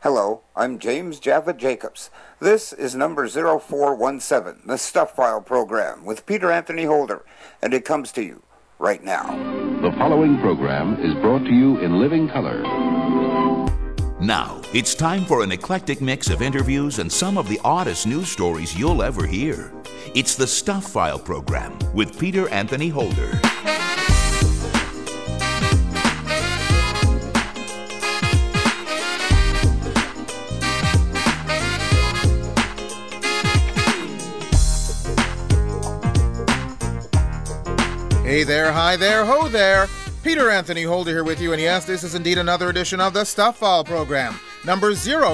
Hello, I'm James Java Jacobs. This is number 0417, the Stuff File program with Peter Anthony Holder, and it comes to you right now. The following program is brought to you in living color. Now, it's time for an eclectic mix of interviews and some of the oddest news stories you'll ever hear. It's the Stuff File program with Peter Anthony Holder. Hey there, hi there, ho there. Peter Anthony Holder here with you, and yes, this is indeed another edition of the Stuff File program, number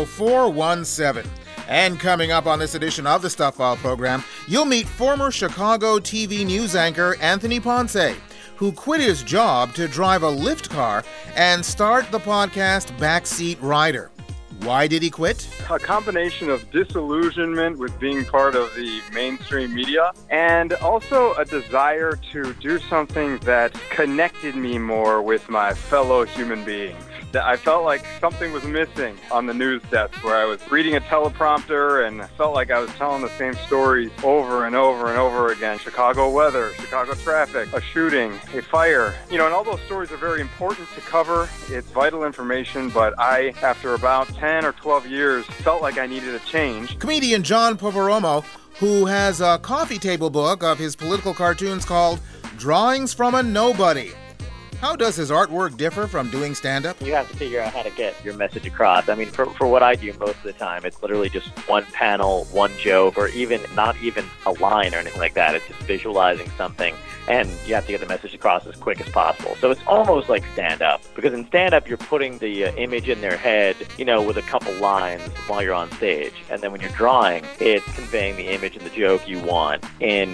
0417. And coming up on this edition of the Stuff File program, you'll meet former Chicago TV news anchor Anthony Ponce, who quit his job to drive a Lyft car and start the podcast Backseat Rider. Why did he quit? A combination of disillusionment with being part of the mainstream media and also a desire to do something that connected me more with my fellow human beings. I felt like something was missing on the news desk where I was reading a teleprompter and I felt like I was telling the same stories over and over and over again. Chicago weather, Chicago traffic, a shooting, a fire. And all those stories are very important to cover. It's vital information, but I, after about 10 or 12 years, felt like I needed a change. Comedian John Poveromo, who has a coffee table book of his political cartoons called Drawings from a Nobody. How does his artwork differ from doing stand-up? You have to figure out how to get your message across. I mean, for what I do most of the time, it's literally just one panel, one joke, or not even a line or anything like that. It's just visualizing something, and you have to get the message across as quick as possible. So it's almost like stand-up, because in stand-up, you're putting the image in their head, with a couple lines while you're on stage. And then when you're drawing, it's conveying the image and the joke you want in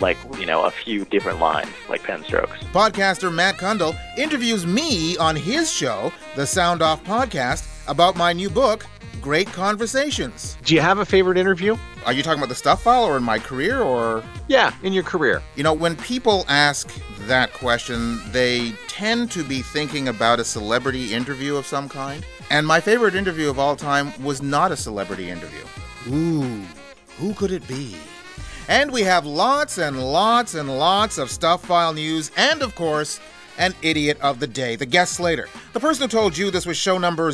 a few different lines, like pen strokes. Podcaster Matt Kundle interviews me on his show, the Sound Off Podcast, about my new book, Great Conversations. Do you have a favorite interview? Are you talking about the Stuff File or in my career or? Yeah, in your career. When people ask that question, they tend to be thinking about a celebrity interview of some kind. And my favorite interview of all time was not a celebrity interview. Ooh, who could it be? And we have lots and lots and lots of Stuff File news and, of course, an idiot of the day, the guest slater. The person who told you this was show number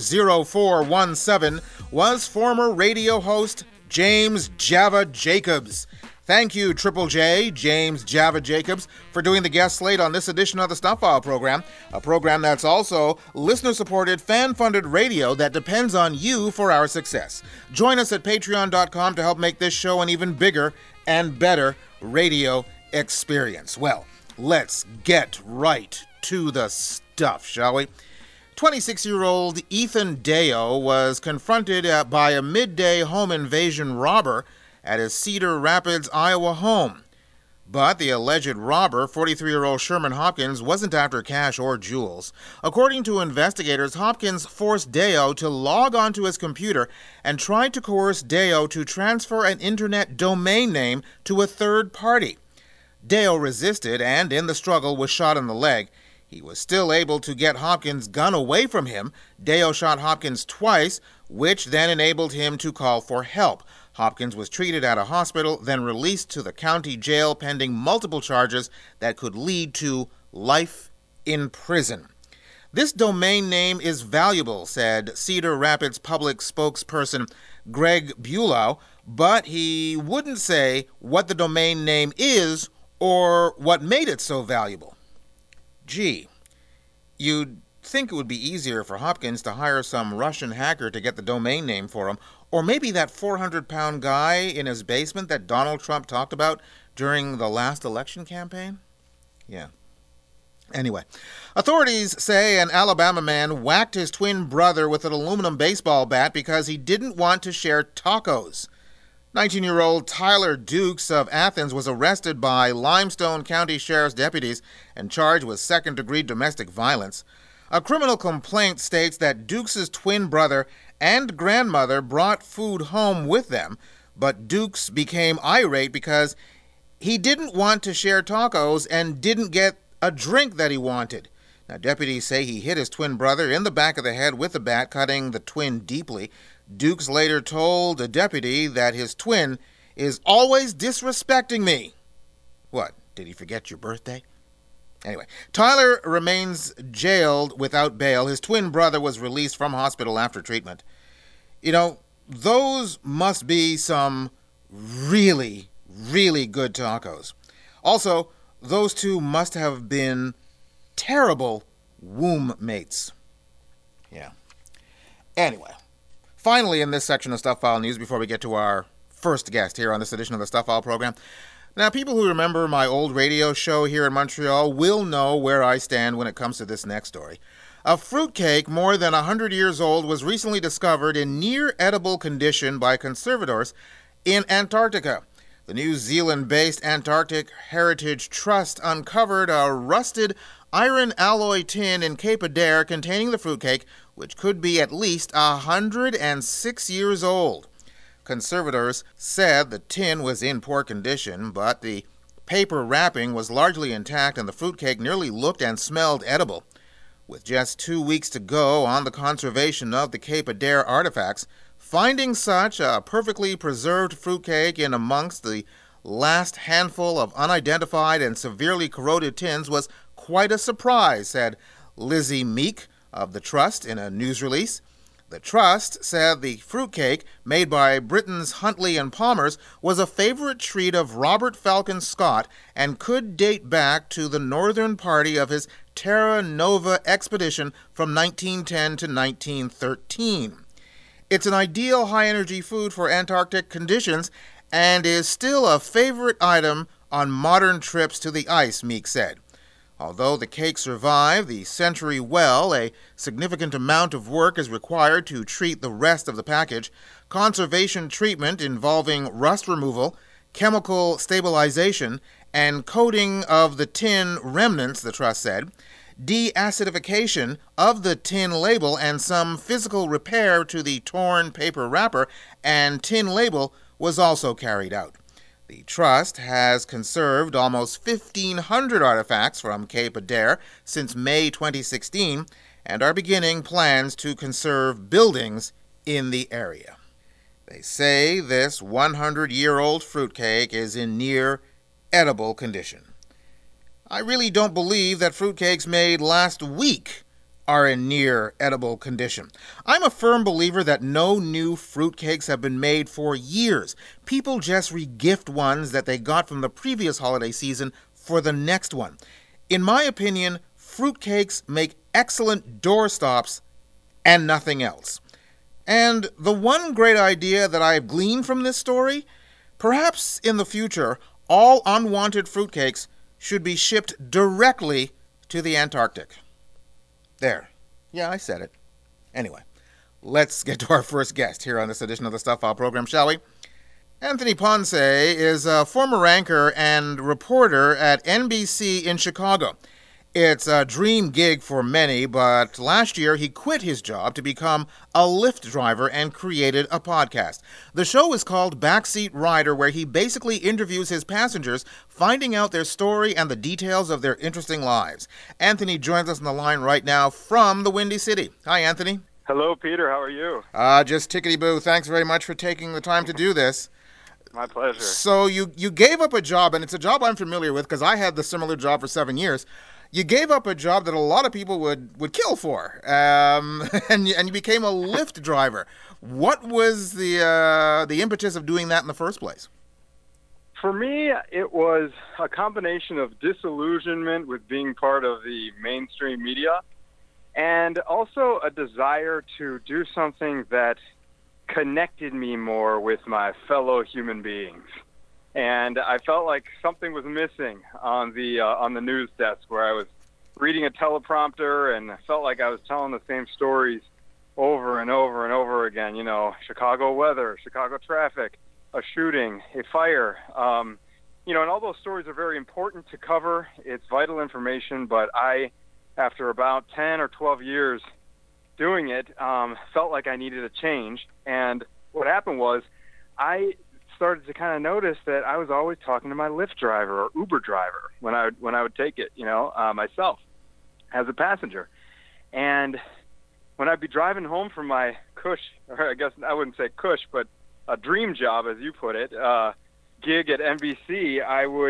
0417 was former radio host James Java Jacobs. Thank you, Triple J, James Java Jacobs, for doing the guest slate on this edition of the Stuff File program, a program that's also listener-supported, fan-funded radio that depends on you for our success. Join us at patreon.com to help make this show an even bigger and better radio experience. Well, let's get right to the stuff, shall we? 26-year-old Ethan Deo was confronted by a midday home invasion robber at his Cedar Rapids, Iowa home. But the alleged robber, 43-year-old Sherman Hopkins, wasn't after cash or jewels. According to investigators, Hopkins forced Deo to log onto his computer and tried to coerce Deo to transfer an internet domain name to a third party. Deo resisted and, in the struggle, was shot in the leg. He was still able to get Hopkins' gun away from him. Deo shot Hopkins twice, which then enabled him to call for help. Hopkins was treated at a hospital, then released to the county jail pending multiple charges that could lead to life in prison. This domain name is valuable, said Cedar Rapids public spokesperson Greg Bulow, but he wouldn't say what the domain name is or what made it so valuable. Gee, you'd think it would be easier for Hopkins to hire some Russian hacker to get the domain name for him, or maybe that 400-pound guy in his basement that Donald Trump talked about during the last election campaign? Yeah. Anyway, authorities say an Alabama man whacked his twin brother with an aluminum baseball bat because he didn't want to share tacos. 19-year-old Tyler Dukes of Athens was arrested by Limestone County Sheriff's deputies and charged with second-degree domestic violence. A criminal complaint states that Dukes' twin brother and grandmother brought food home with them, but Dukes became irate because he didn't want to share tacos and didn't get a drink that he wanted. Now, deputies say he hit his twin brother in the back of the head with a bat, cutting the twin deeply. Dukes later told a deputy that his twin is always disrespecting me. What, did he forget your birthday? Anyway, Tyler remains jailed without bail. His twin brother was released from hospital after treatment. You know, those must be some really, really good tacos. Also, those two must have been terrible womb mates. Yeah. Anyway, finally in this section of Stuff File News, before we get to our first guest here on this edition of the Stuff File program. Now, people who remember my old radio show here in Montreal will know where I stand when it comes to this next story. A fruitcake more than 100 years old was recently discovered in near-edible condition by conservators in Antarctica. The New Zealand-based Antarctic Heritage Trust uncovered a rusted iron alloy tin in Cape Adare containing the fruitcake, which could be at least 106 years old. Conservators said the tin was in poor condition, but the paper wrapping was largely intact and the fruitcake nearly looked and smelled edible. With just 2 weeks to go on the conservation of the Cape Adare artifacts, finding such a perfectly preserved fruitcake in amongst the last handful of unidentified and severely corroded tins was quite a surprise, said Lizzie Meek of the Trust in a news release. The Trust said the fruitcake, made by Britain's Huntley and Palmers, was a favorite treat of Robert Falcon Scott and could date back to the northern party of his Terra Nova expedition from 1910 to 1913. It's an ideal high-energy food for Antarctic conditions and is still a favorite item on modern trips to the ice, Meek said. Although the cake survived the century well, a significant amount of work is required to treat the rest of the package. Conservation treatment involving rust removal, chemical stabilization, and coating of the tin remnants, the Trust said, deacidification of the tin label, and some physical repair to the torn paper wrapper and tin label was also carried out. The Trust has conserved almost 1,500 artifacts from Cape Adare since May 2016 and are beginning plans to conserve buildings in the area. They say this 100-year-old fruitcake is in near edible condition. I really don't believe that fruitcakes made last week are in near edible condition. I'm a firm believer that no new fruitcakes have been made for years. People just regift ones that they got from the previous holiday season for the next one. In my opinion, fruitcakes make excellent doorstops and nothing else. And the one great idea that I have gleaned from this story, perhaps in the future, all unwanted fruitcakes should be shipped directly to the Antarctic. There. Yeah, I said it. Anyway, let's get to our first guest here on this edition of the Stuff File program, shall we? Anthony Ponce is a former anchor and reporter at NBC in Chicago. It's a dream gig for many, but last year he quit his job to become a Lyft driver and created a podcast. The show is called Backseat Rider, where he basically interviews his passengers, finding out their story and the details of their interesting lives. Anthony joins us on the line right now from the Windy City. Hi, Anthony. Hello, Peter. How are you? Just tickety-boo. Thanks very much for taking the time to do this. My pleasure. So you gave up a job, and it's a job I'm familiar with because I had the similar job for 7 years. You gave up a job that a lot of people would kill for, and you became a Lyft driver. What was the impetus of doing that in the first place? For me, it was a combination of disillusionment with being part of the mainstream media and also a desire to do something that connected me more with my fellow human beings. And I felt like something was missing on the news desk where I was reading a teleprompter, and I felt like I was telling the same stories over and over and over again. You know, Chicago weather, Chicago traffic, a shooting, a fire. And all those stories are very important to cover. It's vital information, but I, after about 10 or 12 years doing it, felt like I needed a change. And what happened was I started to kind of notice that I was always talking to my Lyft driver or Uber driver when I would take it, myself. as a passenger. And when I'd be driving home from my cush, or I guess I wouldn't say cush, but a dream job, as you put it, gig at NBC,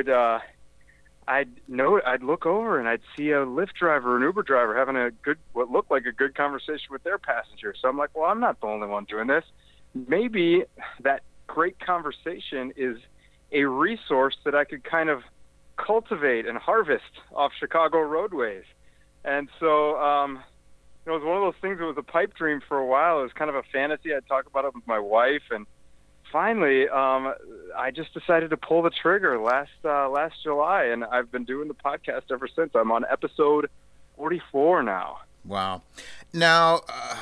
I'd look over and I'd see a Lyft driver, an Uber driver, having what looked like a good conversation with their passenger. So I'm like, well, I'm not the only one doing this. Maybe that great conversation is a resource that I could kind of cultivate and harvest off Chicago roadways. And so, it was one of those things that was a pipe dream for a while. It was kind of a fantasy. I'd talk about it with my wife, and finally, I just decided to pull the trigger last July, and I've been doing the podcast ever since. I'm on episode 44 now. Wow. Now,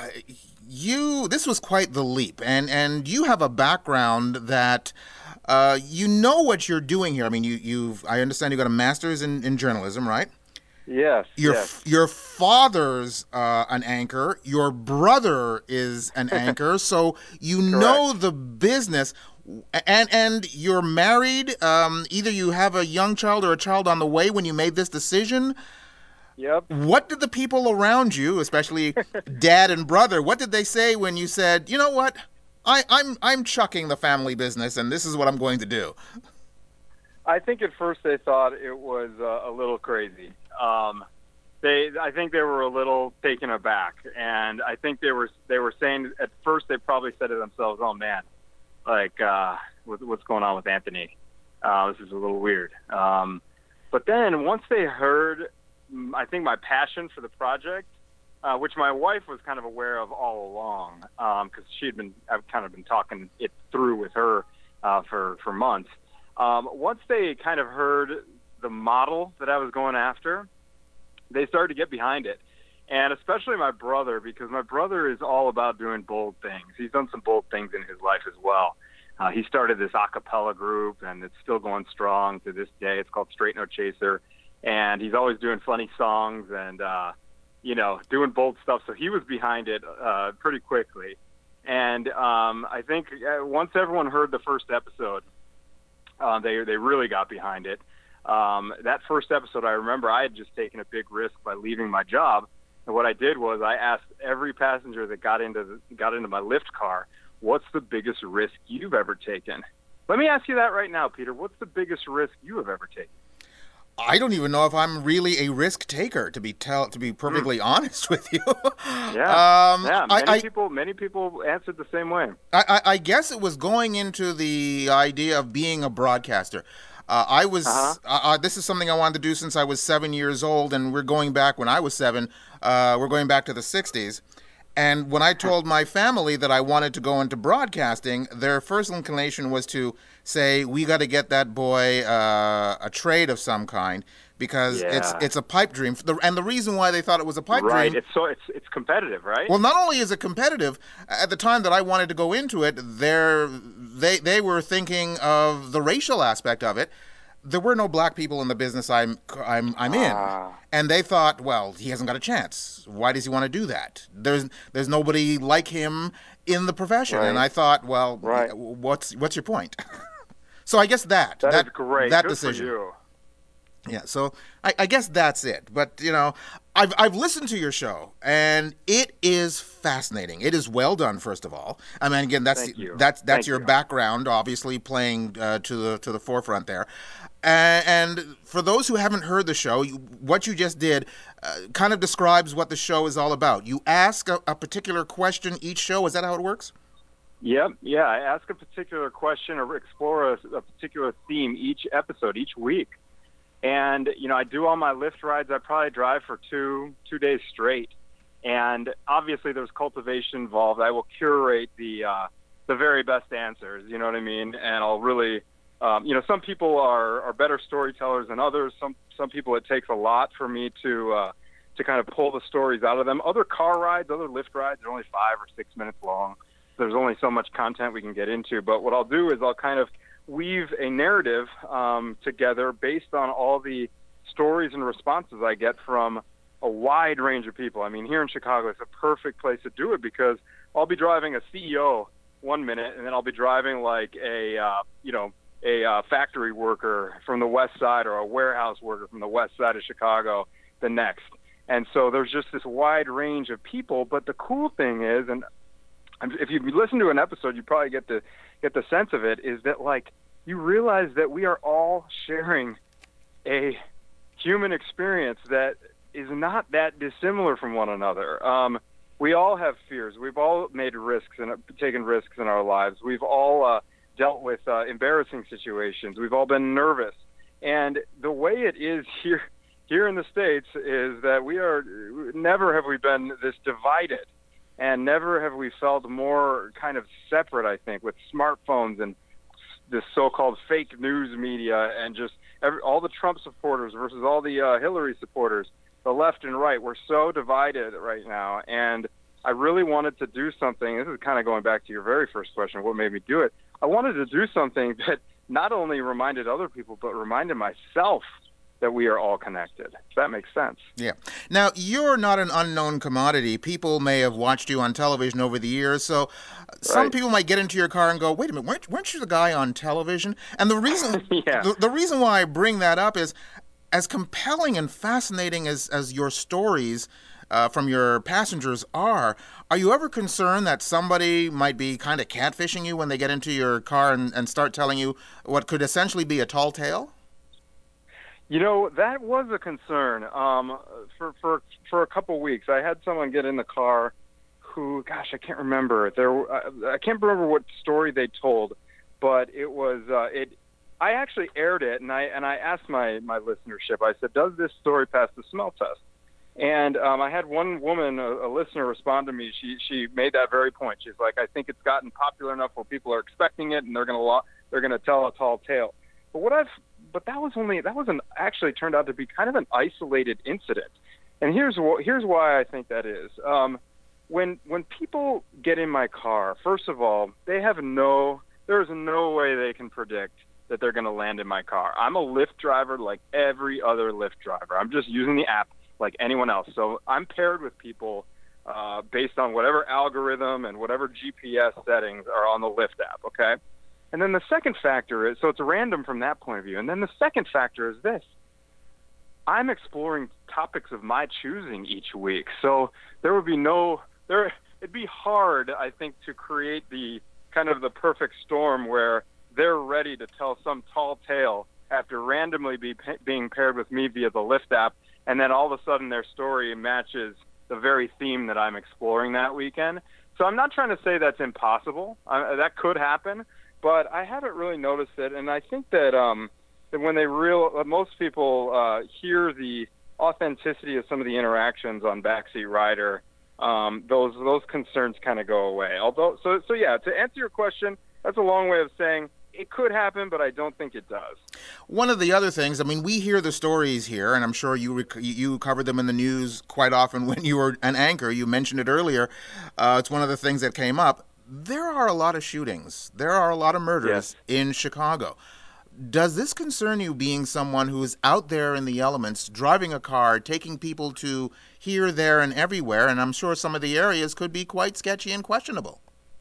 this was quite the leap, and you have a background that you know what you're doing here. I mean, I understand you got a master's in journalism, right? Yes. Your father's an anchor. Your brother is an anchor. So you know the business, and you're married. Either you have a young child or a child on the way when you made this decision. Yep. What did the people around you, especially dad and brother, what did they say when you said, you know what, I'm chucking the family business and this is what I'm going to do? I think at first they thought it was a little crazy. I think they were a little taken aback, and I think they were saying at first they probably said to themselves, "Oh man, like what's going on with Anthony? This is a little weird." But then once they heard, I think, my passion for the project, which my wife was kind of aware of all along, because I've kind of been talking it through with her for months. Once they kind of heard the model that I was going after, they started to get behind it. And especially my brother, because my brother is all about doing bold things. He's done some bold things in his life as well. He started this a cappella group, and it's still going strong to this day. It's called Straight No Chaser. And he's always doing funny songs and, doing bold stuff. So he was behind it pretty quickly. And I think once everyone heard the first episode, they really got behind it. That first episode, I remember I had just taken a big risk by leaving my job. And what I did was I asked every passenger that got into my Lyft car, what's the biggest risk you've ever taken? Let me ask you that right now, Peter. What's the biggest risk you have ever taken? I don't even know if I'm really a risk taker, to be perfectly honest with you. Yeah. Many people answered the same way. I guess it was going into the idea of being a broadcaster. This is something I wanted to do since I was 7 years old, and we're going back when I was 7. We're going back to the 60s. And when I told my family that I wanted to go into broadcasting, their first inclination was to say, we got to get that boy a trade of some kind, because it's a pipe dream. And the reason why they thought it was a pipe dream... It's competitive, right? Well, not only is it competitive, at the time that I wanted to go into it, they were thinking of the racial aspect of it. There were no black people in the business I'm in, and they thought, well, he hasn't got a chance. Why does he want to do that? There's nobody like him in the profession, and I thought, well, what's your point? So I guess that is great. That Good decision. For you. Yeah, so I guess that's it. But I've listened to your show, and it is fascinating. It is well done, first of all. I mean, again, that's your background, obviously playing to the forefront there. And for those who haven't heard the show, what you just did kind of describes what the show is all about. You ask a particular question each show. Is that how it works? Yep. Yeah, I ask a particular question or explore a particular theme each episode, each week. And, I do all my Lyft rides. I probably drive for two days straight. And obviously there's cultivation involved. I will curate the very best answers, you know what I mean? And I'll really... some people are better storytellers than others. Some people, it takes a lot for me to kind of pull the stories out of them. Other car rides, other Lyft rides are only 5 or 6 minutes long. There's only so much content we can get into. But what I'll do is I'll kind of weave a narrative together based on all the stories and responses I get from a wide range of people. I mean, here in Chicago, it's a perfect place to do it because I'll be driving a CEO 1 minute, and then I'll be driving like a factory worker from the west side or a warehouse worker from the west side of Chicago the next. And so there's just this wide range of people. But the cool thing is, and if you listen to an episode, you probably get the sense of it, is that, like, you realize that we are all sharing a human experience that is not that dissimilar from one another. We all have fears. We've all made risks and taken risks in our lives. We've all dealt with embarrassing situations. We've all been nervous. And the way it is here in the States is that never have we been this divided, and never have we felt more kind of separate, I think, with smartphones and this so-called fake news media and just all the Trump supporters versus all the Hillary supporters, the left and right. We're so divided right now, and I really wanted to do something. This is kind of going back to your very first question, what made me do it. I wanted to do something that not only reminded other people, but reminded myself that we are all connected. If that makes sense. Yeah. Now, you're not an unknown commodity. People may have watched you on television over the years, so some people might get into your car and go, wait a minute, weren't you the guy on television? And the reason the reason why I bring that up is, as compelling and fascinating as your stories from your passengers are you ever concerned that somebody might be kind of catfishing you when they get into your car and start telling you what could essentially be a tall tale? You know, that was a concern for a couple weeks. I had someone get in the car who, gosh, I can't remember. I can't remember what story they told, but it was I actually aired it, and I asked my listenership. I said, "Does this story pass the smell test?" And I had one woman, a listener, respond to me. She made that very point. She's like, "I think it's gotten popular enough where people are expecting it, and they're gonna tell a tall tale." But that actually turned out to be kind of an isolated incident. And here's why I think that is. When people get in my car, first of all, there is no way they can predict that they're going to land in my car. I'm a Lyft driver like every other Lyft driver. I'm just using the app like anyone else. So I'm paired with people based on whatever algorithm and whatever GPS settings are on the Lyft app, okay? And then the second factor is, so it's random from that point of view. And then the second factor is this. I'm exploring topics of my choosing each week. So it'd be hard, I think, to create the kind of the perfect storm where they're ready to tell some tall tale after randomly being paired with me via the Lyft app, and then all of a sudden their story matches the very theme that I'm exploring that weekend. So I'm not trying to say that's impossible. That could happen. But I haven't really noticed it, and I think that when most people hear the authenticity of some of the interactions on Backseat Rider, those concerns kind of go away. Although, so yeah, to answer your question, that's a long way of saying it could happen, but I don't think it does. One of the other things, I mean, we hear the stories here, and I'm sure you covered them in the news quite often when you were an anchor. You mentioned it earlier. It's one of the things that came up. There are a lot of shootings. There are a lot of murders in Chicago. Does this concern you, being someone who is out there in the elements, driving a car, taking people to here, there, and everywhere? And I'm sure some of the areas could be quite sketchy and questionable.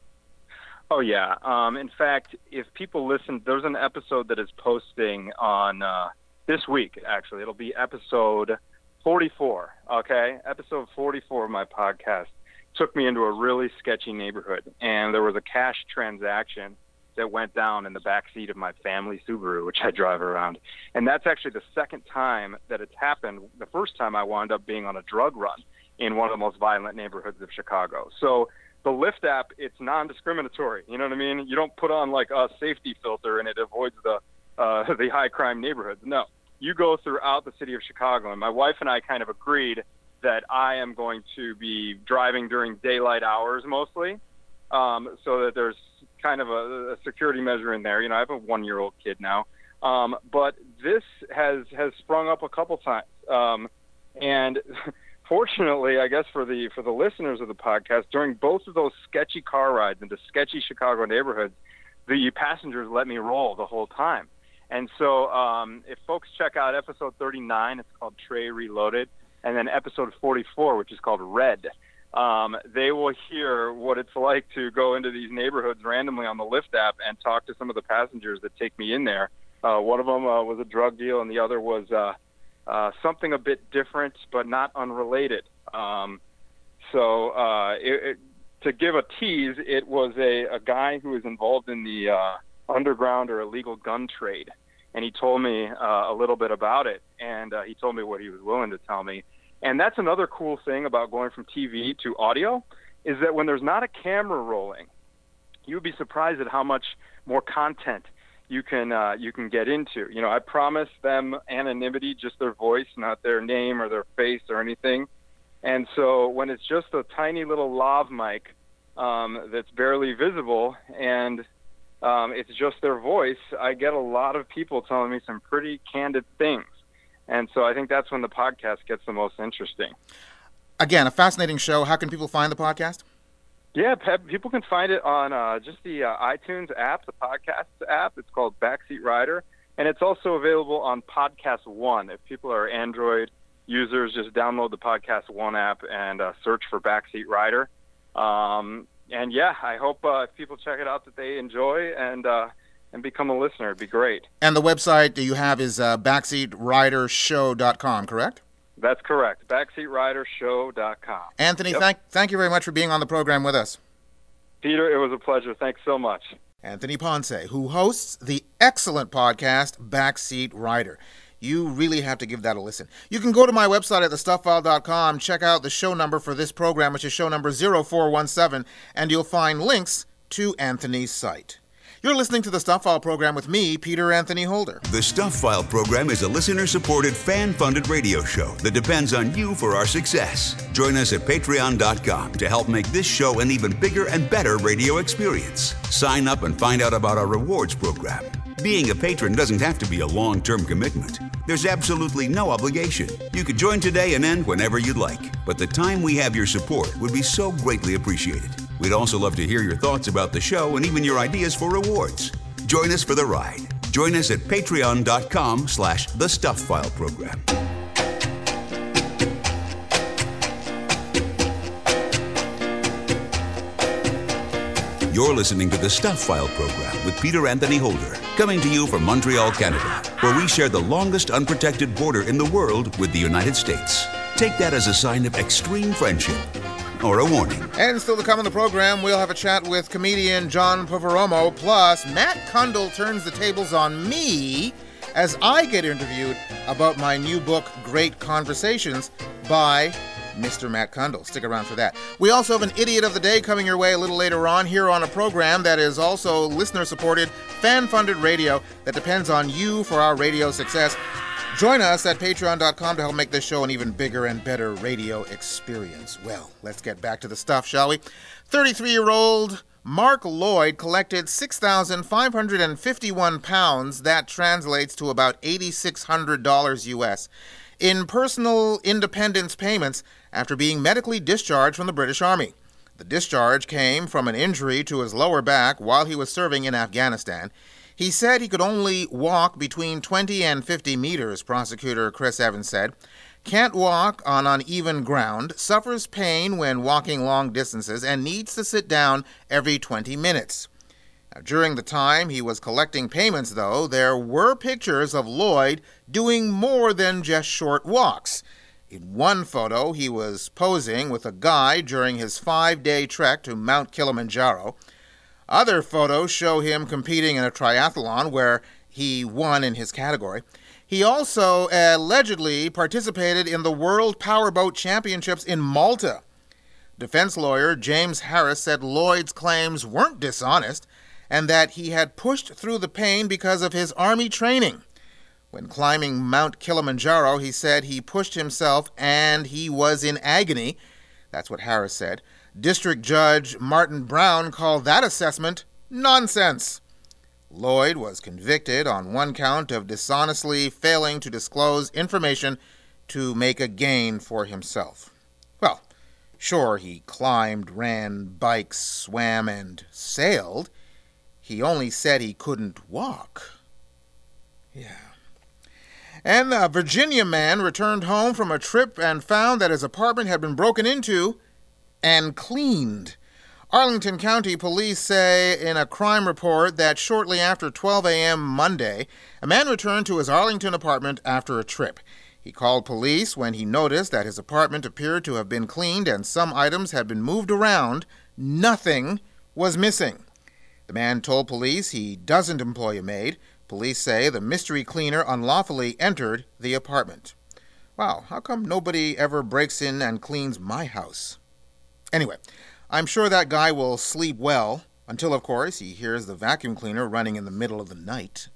Oh, yeah. In fact, if people listen, there's an episode that is posting on this week, actually. It'll be episode 44, okay? Episode 44 of my podcast took me into a really sketchy neighborhood, and there was a cash transaction that went down in the back seat of my family Subaru, which I drive around. And that's actually the second time that it's happened. The first time I wound up being on a drug run in one of the most violent neighborhoods of Chicago. So the Lyft app, it's non-discriminatory. You know what I mean? You don't put on like a safety filter and it avoids the high crime neighborhoods. No, you go throughout the city of Chicago. And my wife and I kind of agreed that I am going to be driving during daylight hours mostly, so that there's kind of a security measure in there. You know, I have a 1-year-old kid now. But this has sprung up a couple times. And fortunately, I guess for the listeners of the podcast, during both of those sketchy car rides into sketchy Chicago neighborhoods, the passengers let me roll the whole time. And so if folks check out episode 39, it's called Trey Reloaded, and then episode 44, which is called Red, they will hear what it's like to go into these neighborhoods randomly on the Lyft app and talk to some of the passengers that take me in there. One of them was a drug deal, and the other was something a bit different but not unrelated. To give a tease, it was a guy who was involved in the underground or illegal gun trade, and he told me a little bit about it, and he told me what he was willing to tell me. And that's another cool thing about going from TV to audio, is that when there's not a camera rolling, you would be surprised at how much more content you can get into. You know, I promised them anonymity, just their voice, not their name or their face or anything. And so when it's just a tiny little lav mic that's barely visible and it's just their voice, I get a lot of people telling me some pretty candid things. And so I think that's when the podcast gets the most interesting. Again, a fascinating show. How can people find the podcast? Yeah, people can find it on just the iTunes app, the podcast app. It's called Backseat Rider. And it's also available on Podcast One. If people are Android users, just download the Podcast One app and search for Backseat Rider. And yeah, I hope if people check it out that they enjoy and become a listener. It'd be great. And the website you have is backseatridershow.com, correct? That's correct. Backseatridershow.com. Anthony, Yep. thank you very much for being on the program with us. Peter, it was a pleasure. Thanks so much. Anthony Ponce, who hosts the excellent podcast Backseat Rider. You really have to give that a listen. You can go to my website at thestufffile.com, check out the show number for this program, which is show number 0417, and you'll find links to Anthony's site. You're listening to the Stuff File program with me, Peter Anthony Holder. The Stuff File program is a listener-supported, fan-funded radio show that depends on you for our success. Join us at patreon.com to help make this show an even bigger and better radio experience. Sign up and find out about our rewards program. Being a patron doesn't have to be a long-term commitment. There's absolutely no obligation. You could join today and end whenever you'd like. But the time we have your support would be so greatly appreciated. We'd also love to hear your thoughts about the show and even your ideas for rewards. Join us for the ride. Join us at patreon.com/TheStuffFile program. You're listening to the Stuff File program with Peter Anthony Holder, coming to you from Montreal, Canada, where we share the longest unprotected border in the world with the United States. Take that as a sign of extreme friendship or a warning. And still to come on the program, we'll have a chat with comedian John Poveromo, plus Matt Kundle turns the tables on me as I get interviewed about my new book, Great Conversations, by Mr. Matt Kundle. Stick around for that. We also have an Idiot of the Day coming your way a little later on here on a program that is also listener-supported, fan-funded radio that depends on you for our radio success. Join us at patreon.com to help make this show an even bigger and better radio experience. Well, let's get back to the stuff, shall we? 33-year-old Mark Lloyd collected 6,551 pounds, that translates to about $8,600 US, in personal independence payments after being medically discharged from the British Army. The discharge came from an injury to his lower back while he was serving in Afghanistan. He said he could only walk between 20 and 50 meters, prosecutor Chris Evans said. Can't walk on uneven ground, suffers pain when walking long distances, and needs to sit down every 20 minutes. Now, during the time he was collecting payments, though, there were pictures of Lloyd doing more than just short walks. In one photo, he was posing with a guide during his 5-day trek to Mount Kilimanjaro. Other photos show him competing in a triathlon where he won in his category. He also allegedly participated in the World Powerboat Championships in Malta. Defense lawyer James Harris said Lloyd's claims weren't dishonest and that he had pushed through the pain because of his army training. When climbing Mount Kilimanjaro, he said he pushed himself and he was in agony. That's what Harris said. District Judge Martin Brown called that assessment nonsense. Lloyd was convicted on one count of dishonestly failing to disclose information to make a gain for himself. Well, sure, he climbed, ran, biked, swam, and sailed. He only said he couldn't walk. Yeah. And a Virginia man returned home from a trip and found that his apartment had been broken into and cleaned. Arlington County Police say in a crime report that shortly after 12 a.m. Monday, a man returned to his Arlington apartment after a trip. He called police when he noticed that his apartment appeared to have been cleaned and some items had been moved around. Nothing was missing. The man told police he doesn't employ a maid. Police say the mystery cleaner unlawfully entered the apartment. Wow, how come nobody ever breaks in and cleans my house? Anyway, I'm sure that guy will sleep well, until, of course, he hears the vacuum cleaner running in the middle of the night.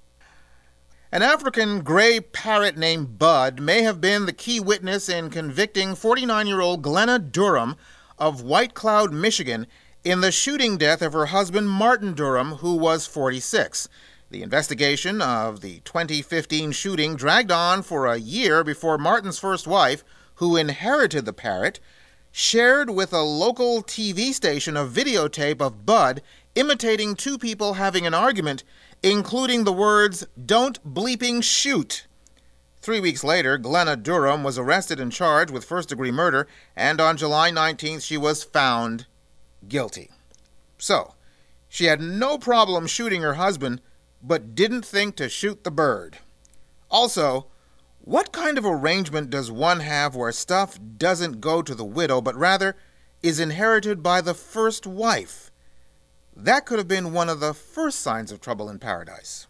An African gray parrot named Bud may have been the key witness in convicting 49-year-old Glenna Durham of White Cloud, Michigan, in the shooting death of her husband Martin Durham, who was 46. The investigation of the 2015 shooting dragged on for a year before Martin's first wife, who inherited the parrot, shared with a local TV station a videotape of Bud imitating two people having an argument, including the words, "Don't bleeping shoot." 3 weeks later, Glenna Durham was arrested and charged with first-degree murder, and on July 19th, she was found guilty. So, she had no problem shooting her husband, but didn't think to shoot the bird. Also, what kind of arrangement does one have where stuff doesn't go to the widow, but rather is inherited by the first wife? That could have been one of the first signs of trouble in paradise.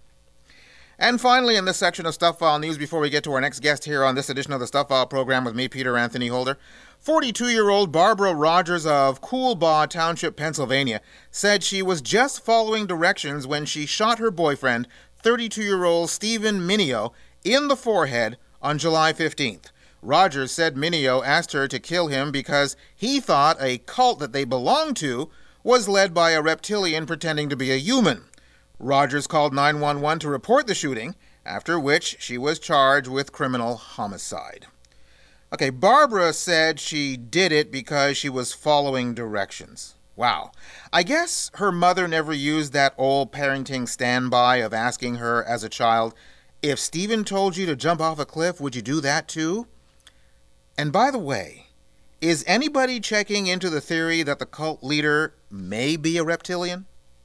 And finally, in this section of Stuff File News, before we get to our next guest here on this edition of the Stuff File program with me, Peter Anthony Holder, 42-year-old Barbara Rogers of Coolbaugh Township, Pennsylvania, said she was just following directions when she shot her boyfriend, 32-year-old Stephen Mineo, in the forehead on July 15th. Rogers said Mineo asked her to kill him because he thought a cult that they belonged to was led by a reptilian pretending to be a human. Rogers called 911 to report the shooting, after which she was charged with criminal homicide. Okay, Barbara said she did it because she was following directions. Wow. I guess her mother never used that old parenting standby of asking her as a child, if Stephen told you to jump off a cliff, would you do that too? And by the way, is anybody checking into the theory that the cult leader may be a reptilian?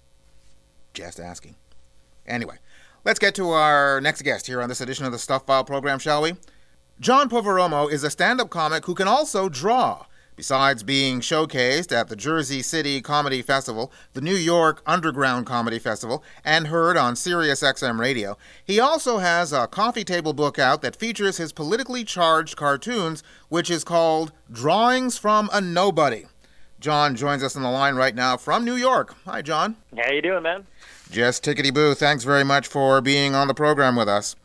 Just asking. Anyway, let's get to our next guest here on this edition of the Stuff File program, shall we? John Poveromo is a stand-up comic who can also draw. Besides being showcased at the Jersey City Comedy Festival, the New York Underground Comedy Festival, and heard on Sirius XM Radio, he also has a coffee table book out that features his politically charged cartoons, which is called Drawings from a Nobody. John joins us on the line right now from New York. Hi, John. How you doing, man? Just tickety-boo. Thanks very much for being on the program with us.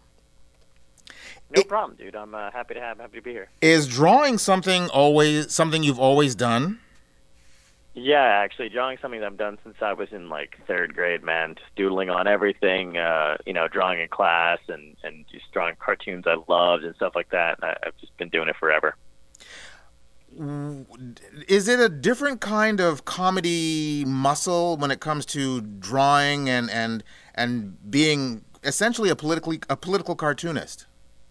No problem, dude. I'm happy to be here. Is drawing something you've always done? Yeah, actually, drawing something that I've done since I was in like third grade, man. Just doodling on everything, drawing in class and just drawing cartoons I loved and stuff like that. And I've just been doing it forever. Is it a different kind of comedy muscle when it comes to drawing and being essentially a political cartoonist?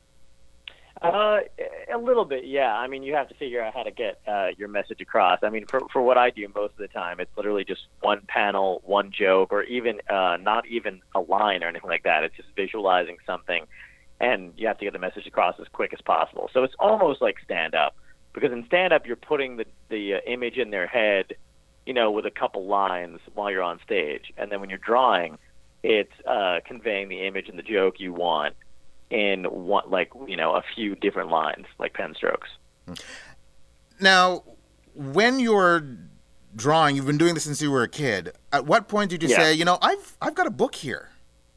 A little bit, yeah. I mean, you have to figure out how to get your message across. I mean, for what I do most of the time, it's literally just one panel, one joke, or even not even a line or anything like that. It's just visualizing something, and you have to get the message across as quick as possible. So it's almost like stand-up, because in stand-up, you're putting the image in their head, with a couple lines while you're on stage. And then when you're drawing, it's conveying the image and the joke you want in one, a few different lines, like pen strokes. Now, when you're drawing, you've been doing this since you were a kid. At what point did you say, I've got a book here?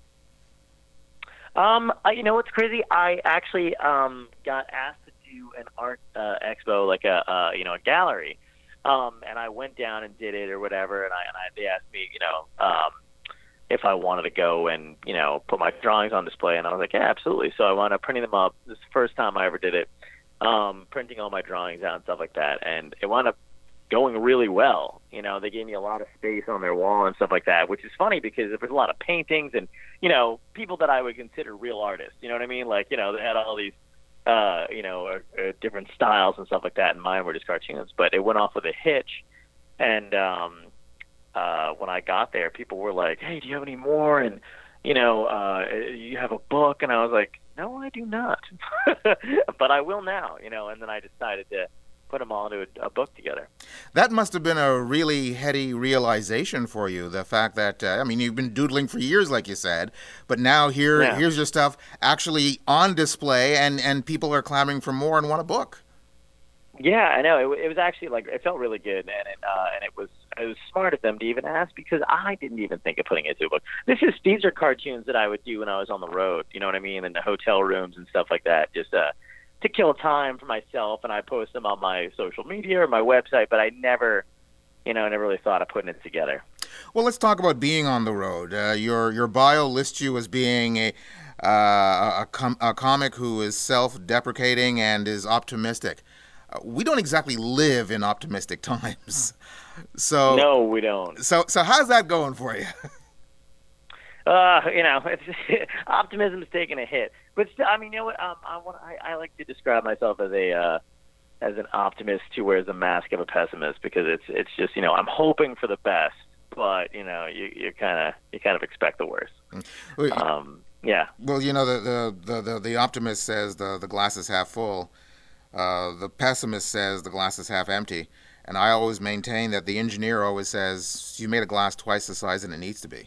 What's crazy? I actually got asked to do an art expo, like a gallery, and I went down and did it or whatever, and they asked me, if I wanted to go and, put my drawings on display. And I was like, yeah, absolutely. So I wound up printing them up. This is the first time I ever did it, printing all my drawings out and stuff like that. And it wound up going really well. They gave me a lot of space on their wall and stuff like that, which is funny because there was a lot of paintings and, people that I would consider real artists. You know what I mean? Like, they had all these, different styles and stuff like that. And mine were just cartoons. But it went off with a hitch. And, when I got there, people were like, hey, do you have any more? And you have a book, and I was like, no, I do not, but I will now, and then I decided to put them all into a book together. That must have been a really heady realization for you, the fact that, you've been doodling for years, like you said, but now here's your stuff actually on display, and people are clamoring for more and want a book. Yeah, I know. It was actually it felt really good, and it was smart of them to even ask, because I didn't even think of putting it into a book. These are cartoons that I would do when I was on the road, you know what I mean, in the hotel rooms and stuff like that, just to kill time for myself, and I post them on my social media or my website, but I never really thought of putting it together. Well, let's talk about being on the road. Your bio lists you as being a comic who is self-deprecating and is optimistic. We don't exactly live in optimistic times. So no, we don't. So how's that going for you? Optimism's taking a hit. But still, you know what? I like to describe myself as an optimist who wears the mask of a pessimist, because it's just, I'm hoping for the best, but you kind of expect the worst. Yeah. Well, the optimist says the glass is half full. The pessimist says the glass is half empty, and I always maintain that the engineer always says you made a glass twice the size than it needs to be.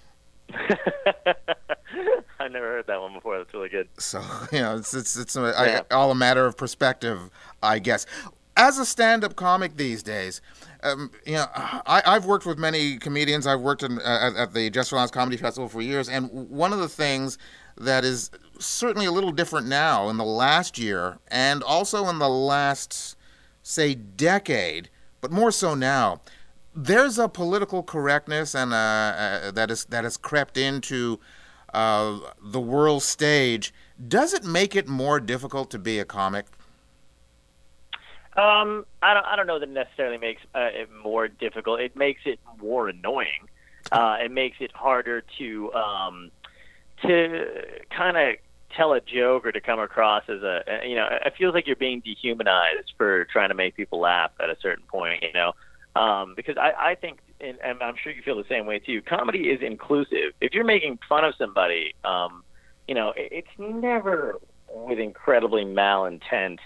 I never heard that one before. That's really good. So it's all a matter of perspective, I guess. As a stand-up comic these days, I've worked with many comedians. I've worked at the Just for Laughs Comedy Festival for years, and one of the things that is certainly a little different now in the last year, and also in the last, say, decade, but more so now, there's a political correctness and that has crept into the world stage. Does it make it more difficult to be a comic? I don't know that it necessarily makes it more difficult. It makes it more annoying. It makes it harder to kind of tell a joke or to come across as it feels like you're being dehumanized for trying to make people laugh at a certain point, because I think, and I'm sure you feel the same way too, comedy is inclusive. If you're making fun of somebody, it's never with incredibly malintent,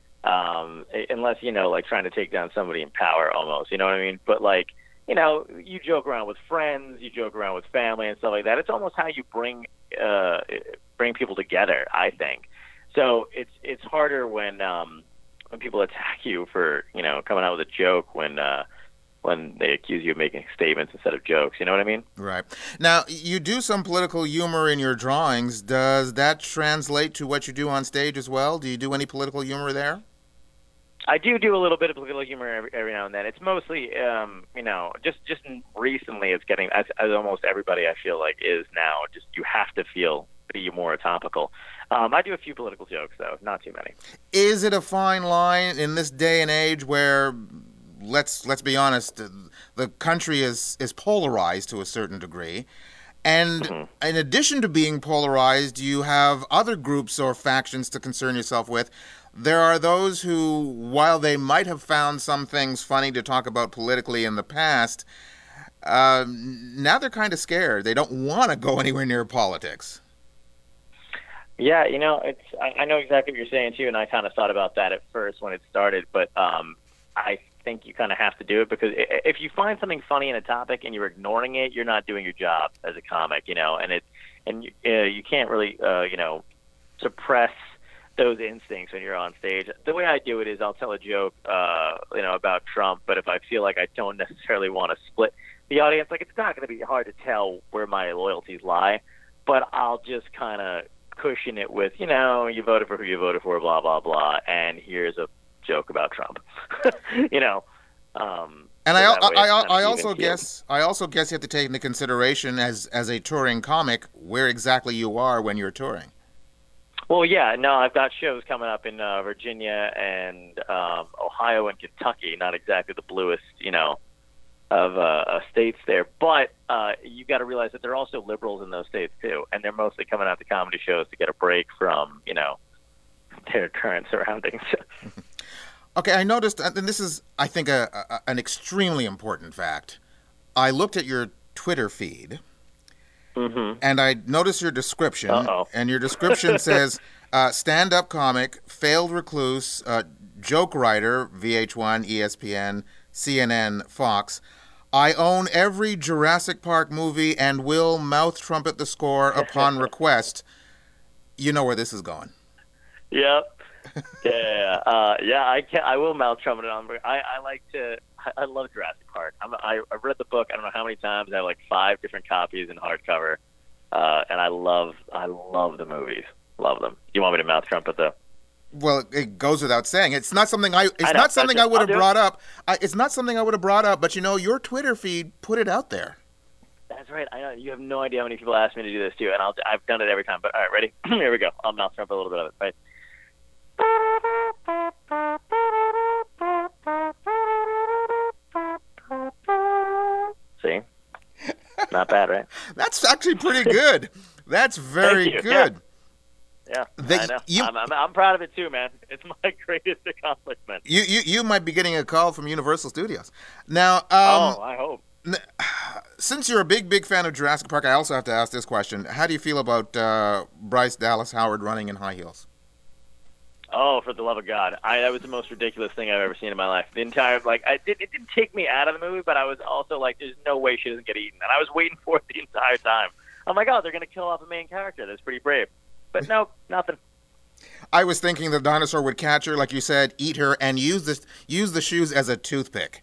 unless, trying to take down somebody in power almost, you know what I mean? But you joke around with friends, you joke around with family and stuff like that. It's almost how you bring people together, I think. So it's harder when people attack you for coming out with a joke when they accuse you of making statements instead of jokes. You know what I mean? Right. Now, you do some political humor in your drawings. Does that translate to what you do on stage as well? Do you do any political humor there? I do a little bit of political humor every now and then. It's mostly, just recently it's getting, as almost everybody I feel like is now, just you have to be more topical. I do a few political jokes, though, not too many. Is it a fine line in this day and age where, let's be honest, the country is polarized to a certain degree? And in addition to being polarized, you have other groups or factions to concern yourself with. There are those who, while they might have found some things funny to talk about politically in the past, now they're kind of scared. They don't want to go anywhere near politics. Yeah, I know exactly what you're saying, too, and I kind of thought about that at first when it started, but I think you kind of have to do it, because if you find something funny in a topic and you're ignoring it, you're not doing your job as a comic, and you can't really, suppress those instincts when you're on stage. The way I do it is I'll tell a joke, about Trump, but if I feel like I don't necessarily want to split the audience, it's not going to be hard to tell where my loyalties lie, but I'll just kind of cushion it with, you voted for who you voted for, blah, blah, blah, and here's a joke about Trump. And I also guess you have to take into consideration as a touring comic where exactly you are when you're touring. Well, yeah, no, I've got shows coming up in Virginia and Ohio and Kentucky. Not exactly the bluest, of states there, but you got to realize that there are also liberals in those states too, and they're mostly coming out to comedy shows to get a break from, their current surroundings. Okay, I noticed, and this is, I think, an extremely important fact. I looked at your Twitter feed, Mm-hmm. And I noticed your description, Uh-oh. and your description says, stand-up comic, failed recluse, joke writer, VH1, ESPN, CNN, Fox. I own every Jurassic Park movie and will mouth trumpet the score upon request. You know where this is going. Yep. I will mouth trumpet it on. I love Jurassic Park. I've read the book. I don't know how many times. I have like 5 different copies in hardcover, and I love the movies. Love them. You want me to mouth trumpet though? Well, it goes without saying. It's not something I would have brought up. It's not something I would have brought up. But your Twitter feed put it out there. That's right. I know you have no idea how many people ask me to do this too, and I've done it every time. But all right, ready? Here we go. I'll mouth trumpet a little bit of it. Right. See? Not bad, right? That's actually pretty good. That's very good. Yeah, I know. I'm proud of it too, man. It's my greatest accomplishment. You might be getting a call from Universal Studios. Now, I hope. Since you're a big fan of Jurassic Park, I also have to ask this question. How do you feel about Bryce Dallas Howard running in high heels? Oh, for the love of God. That was the most ridiculous thing I've ever seen in my life. The entire, it didn't take me out of the movie, but I was also like, there's no way she doesn't get eaten. And I was waiting for it the entire time. I'm like, oh, they're going to kill off a main character. That's pretty brave. But no, nothing. I was thinking the dinosaur would catch her, like you said, eat her, and use the shoes as a toothpick.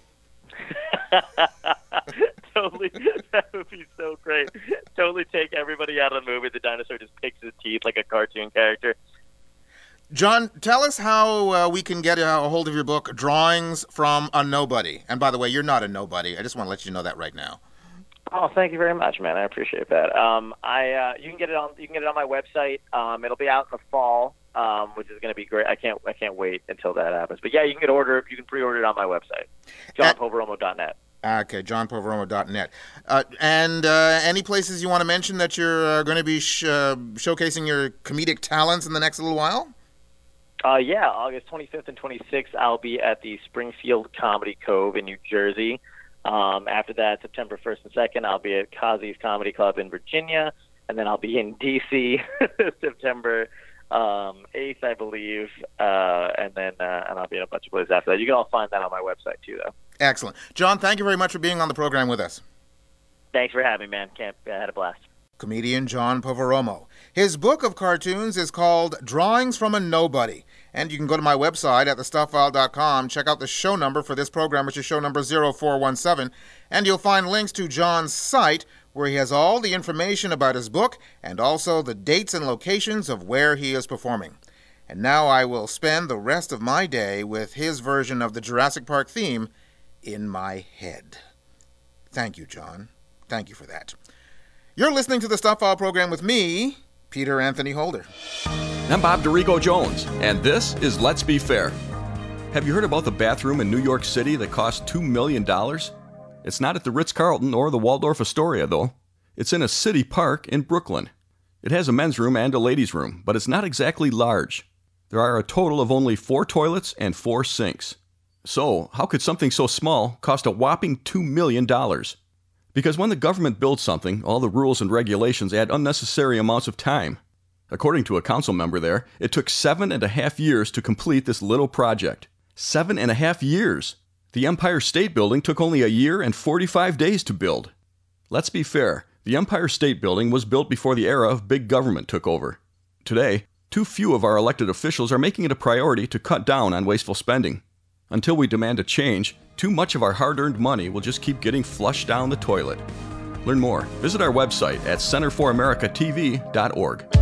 Totally. That would be so great. Totally take everybody out of the movie. The dinosaur just picks his teeth like a cartoon character. John, tell us how we can get a hold of your book, Drawings from a Nobody. And by the way, you're not a nobody. I just want to let you know that right now. Oh, thank you very much, man. I appreciate that. You can get it on my website. It'll be out in the fall, which is going to be great. I can't wait until that happens. But yeah, you can pre-order it on my website, johnpoveromo.net. Okay, johnpoveromo.net. And any places you want to mention that you're going to be showcasing your comedic talents in the next little while? Yeah, August 25th and 26th, I'll be at the Springfield Comedy Cove in New Jersey. After that, September 1st and 2nd, I'll be at Kazi's Comedy Club in Virginia, and then I'll be in D.C. September 8th, I believe, and I'll be in a bunch of places after that. You can all find that on my website, too, though. Excellent. John, thank you very much for being on the program with us. Thanks for having me, man. I had a blast. Comedian John Poveromo. His book of cartoons is called Drawings from a Nobody. And you can go to my website at thestuffile.com, check out the show number for this program, which is show number 0417, and you'll find links to John's site, where he has all the information about his book and also the dates and locations of where he is performing. And now I will spend the rest of my day with his version of the Jurassic Park theme in my head. Thank you, John. Thank you for that. You're listening to the Stuff File program with me, Peter Anthony Holder. I'm Bob Dorigo Jones, and this is Let's Be Fair. Have you heard about the bathroom in New York City that cost $2 million? It's not at the Ritz-Carlton or the Waldorf Astoria, though. It's in a city park in Brooklyn. It has a men's room and a ladies' room, but it's not exactly large. There are a total of only 4 toilets and 4 sinks. So, how could something so small cost a whopping $2 million? Because when the government builds something, all the rules and regulations add unnecessary amounts of time. According to a council member there, it took 7.5 years to complete this little project. 7.5 years! The Empire State Building took only a year and 45 days to build. Let's be fair, the Empire State Building was built before the era of big government took over. Today, too few of our elected officials are making it a priority to cut down on wasteful spending. Until we demand a change, too much of our hard-earned money will just keep getting flushed down the toilet. Learn more. Visit our website at centerforamericatv.org.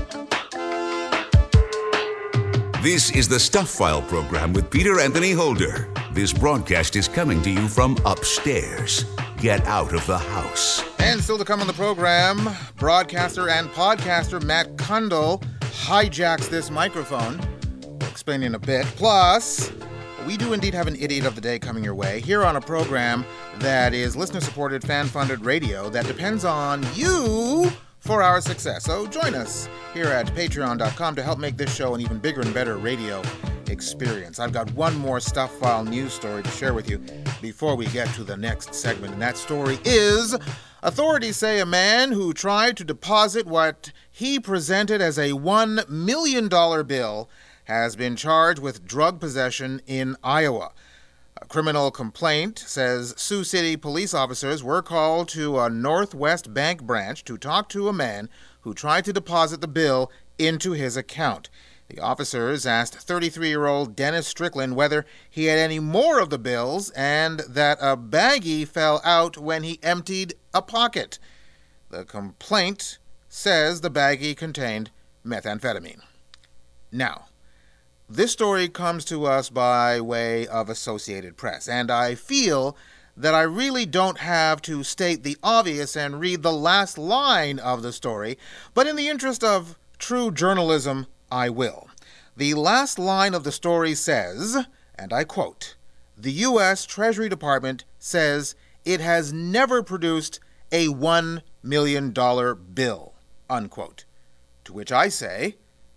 This is the Stuff File program with Peter Anthony Holder. This broadcast is coming to you from upstairs. Get out of the house. And still to come on the program, broadcaster and podcaster Matt Kundle hijacks this microphone. We'll explain in a bit. Plus, we do indeed have an Idiot of the Day coming your way here on a program that is listener-supported, fan-funded radio that depends on you for our success. So join us here at patreon.com to help make this show an even bigger and better radio experience. I've got one more Stuff File news story to share with you before we get to the next segment, and that story is Authorities say a man who tried to deposit what he presented as a $1 million bill has been charged with drug possession in Iowa. A criminal complaint says Sioux City police officers were called to a Northwest Bank branch to talk to a man who tried to deposit the bill into his account. The officers asked 33-year-old Dennis Strickland whether he had any more of the bills and that a baggie fell out when he emptied a pocket. The complaint says the baggie contained methamphetamine. Now, this story comes to us by way of Associated Press, and I feel that I really don't have to state the obvious and read the last line of the story, but in the interest of true journalism, I will. The last line of the story says, and I quote, "The U.S. Treasury Department says it has never produced a $1 million bill," unquote. To which I say,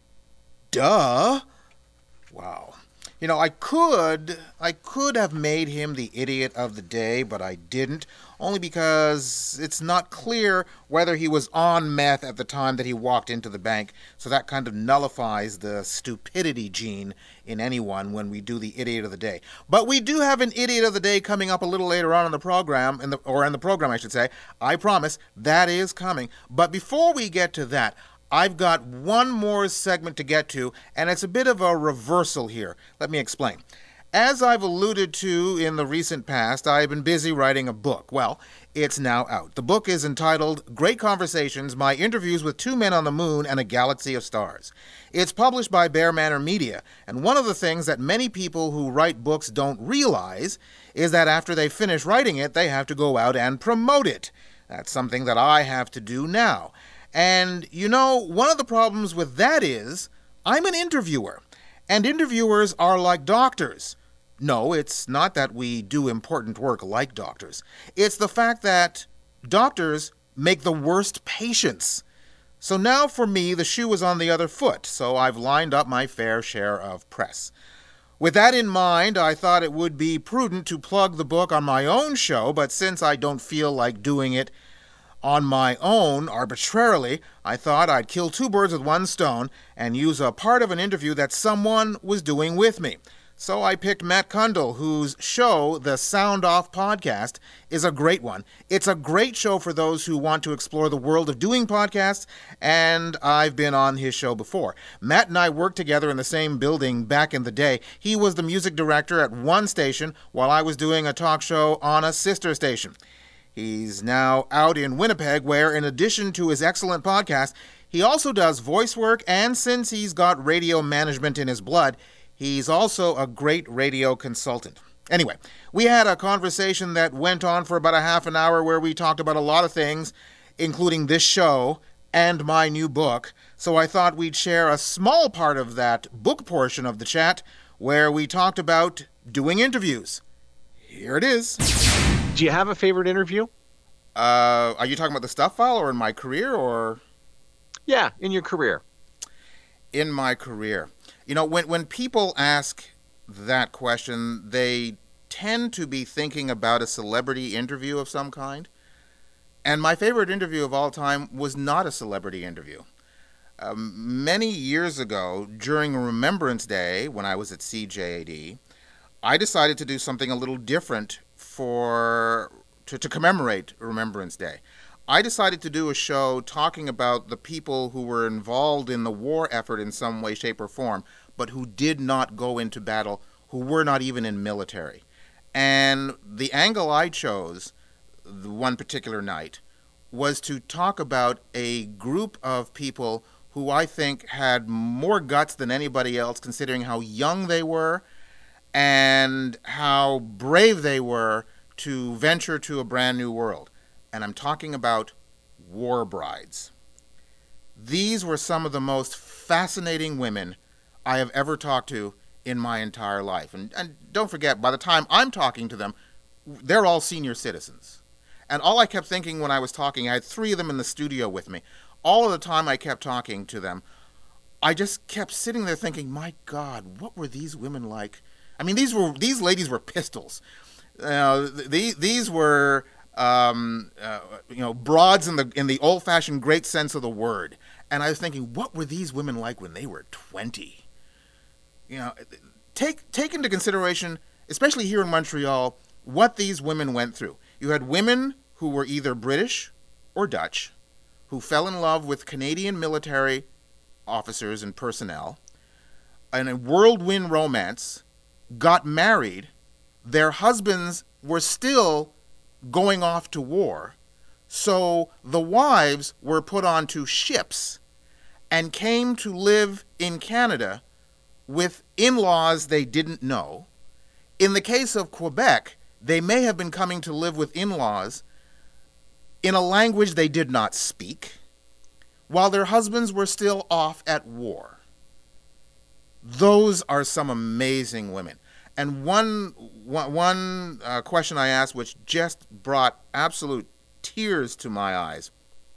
duh. Wow. You know, I could have made him the idiot of the day, but I didn't, only because it's not clear whether he was on meth at the time that he walked into the bank, so that kind of nullifies the stupidity gene in anyone when we do the idiot of the day. But we do have an idiot of the day coming up a little later on in the program, in the program, I should say. I promise that is coming. But before we get to that, I've got one more segment to get to, and it's a bit of a reversal here. Let me explain. As I've alluded to in the recent past, I've been busy writing a book. Well, it's now out. The book is entitled Great Conversations, My Interviews with Two Men on the Moon and a Galaxy of Stars. It's published by Bear Manor Media, and one of the things that many people who write books don't realize is that after they finish writing it, they have to go out and promote it. That's something that I have to do now. And, you know, one of the problems with that is I'm an interviewer, and interviewers are like doctors. No, it's not that we do important work like doctors. It's the fact that doctors make the worst patients. So now for me, the shoe is on the other foot, so I've lined up my fair share of press. With that in mind, I thought it would be prudent to plug the book on my own show, but since I don't feel like doing it on my own, arbitrarily, I thought I'd kill two birds with one stone and use a part of an interview that someone was doing with me. So I picked Matt Kundle, whose show, the Sound Off Podcast, is a great one. It's a great show for those who want to explore the world of doing podcasts, and I've been on his show before. Matt and I worked together in the same building back in the day. He was the music director at one station while I was doing a talk show on a sister station. He's now out in Winnipeg, where, in addition to his excellent podcast, he also does voice work, and since he's got radio management in his blood, he's also a great radio consultant. Anyway, we had a conversation that went on for about a half an hour where we talked about a lot of things, including this show and my new book, so I thought we'd share a small part of that book portion of the chat where we talked about doing interviews. Here it is. Do you have a favorite interview? Are you talking about the stuff file or in my career or? Yeah, in your career. In my career. You know, when people ask that question, they tend to be thinking about a celebrity interview of some kind. And my favorite interview of all time was not a celebrity interview. Many years ago, during Remembrance Day, when I was at CJAD, I decided to do something a little different to commemorate Remembrance Day. I decided to do a show talking about the people who were involved in the war effort in some way, shape, or form, but who did not go into battle, who were not even in military. And the angle I chose, the one particular night, was to talk about a group of people who I think had more guts than anybody else, considering how young they were and how brave they were to venture to a brand new world. And I'm talking about war brides. These were some of the most fascinating women I have ever talked to in my entire life. And don't forget, by the time I'm talking to them, they're all senior citizens. And all I kept thinking when I was talking, I had three of them in the studio with me. All of the time I kept talking to them, I just kept sitting there thinking, my God, what were these women like? I mean, these ladies were pistols. These were broads in the old-fashioned great sense of the word. And I was thinking, what were these women like when they were 20? Take into consideration, especially here in Montreal, what these women went through. You had women who were either British or Dutch, who fell in love with Canadian military officers and personnel, in a whirlwind romance, got married. Their husbands were still going off to war, so the wives were put onto ships and came to live in Canada with in-laws they didn't know. In the case of Quebec, they may have been coming to live with in-laws in a language they did not speak, while their husbands were still off at war. Those are some amazing women. And one question I asked, which just brought absolute tears to my eyes.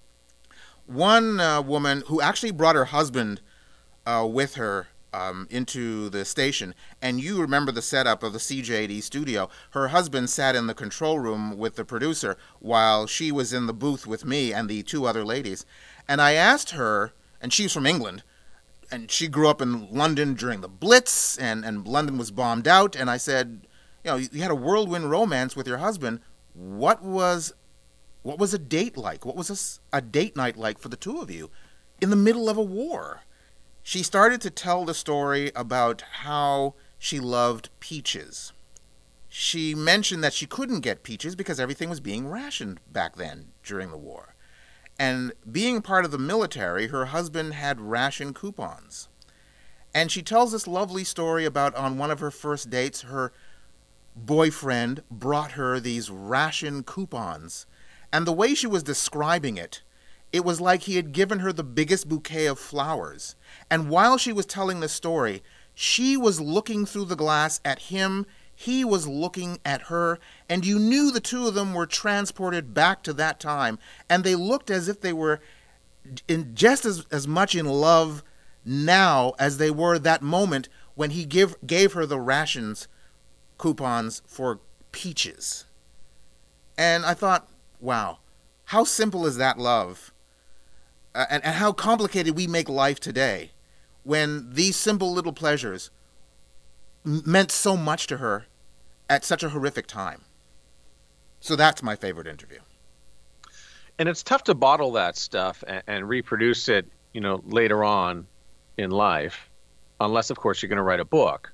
One woman who actually brought her husband with her into the station, and you remember the setup of the CJAD studio. Her husband sat in the control room with the producer while she was in the booth with me and the two other ladies. And I asked her, and she's from England, and she grew up in London during the Blitz, and London was bombed out, and I said, you had a whirlwind romance with your husband. What was a date like? What was a date night like for the two of you in the middle of a war? She started to tell the story about how she loved peaches. She mentioned that she couldn't get peaches because everything was being rationed back then during the war. And being part of the military, her husband had ration coupons. And she tells this lovely story about on one of her first dates, her boyfriend brought her these ration coupons. And the way she was describing it, it was like he had given her the biggest bouquet of flowers. And while she was telling the story, she was looking through the glass at him, he was looking at her, and you knew the two of them were transported back to that time, and they looked as if they were just as much in love now as they were that moment when he gave her the rations coupons for peaches. And I thought, wow, how simple is that love? And how complicated we make life today when these simple little pleasures meant so much to her at such a horrific time. So that's my favorite interview. And it's tough to bottle that stuff and reproduce it, later on in life, unless, of course, you're going to write a book,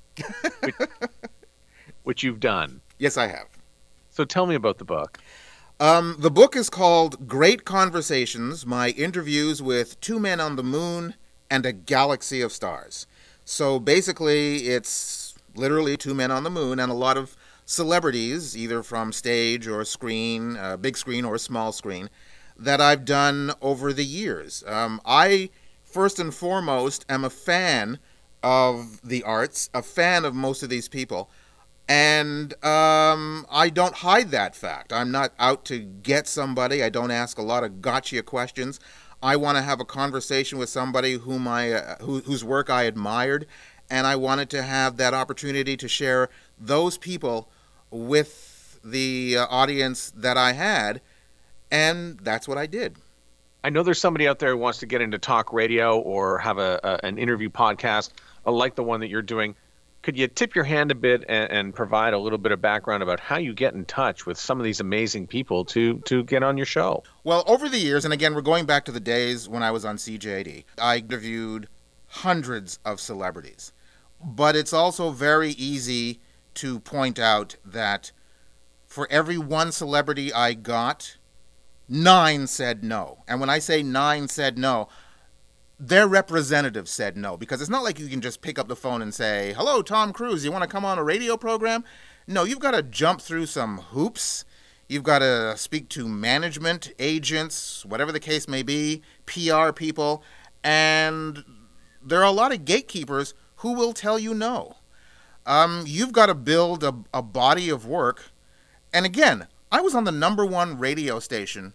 which you've done. Yes, I have. So tell me about the book. The book is called Great Conversations, My Interviews with Two Men on the Moon and a Galaxy of Stars. So basically, it's literally two men on the moon and a lot of celebrities, either from stage or screen, big screen or small screen, that I've done over the years. I, first and foremost, am a fan of the arts, a fan of most of these people. And I don't hide that fact. I'm not out to get somebody. I don't ask a lot of gotcha questions. I want to have a conversation with somebody whose work I admired, and I wanted to have that opportunity to share those people with the audience that I had, and that's what I did. I know there's somebody out there who wants to get into talk radio or have an interview podcast like the one that you're doing. Could you tip your hand a bit and provide a little bit of background about how you get in touch with some of these amazing people to get on your show? Well, over the years, and again, we're going back to the days when I was on CJAD, I interviewed hundreds of celebrities. But it's also very easy to point out that for every one celebrity I got, 9 said no. And when I say 9 said no, their representative said no, because it's not like you can just pick up the phone and say, hello, Tom Cruise, you want to come on a radio program? No, you've got to jump through some hoops. You've got to speak to management, agents, whatever the case may be, PR people, and there are a lot of gatekeepers who will tell you no. You've got to build a body of work. And again, I was on the #1 radio station,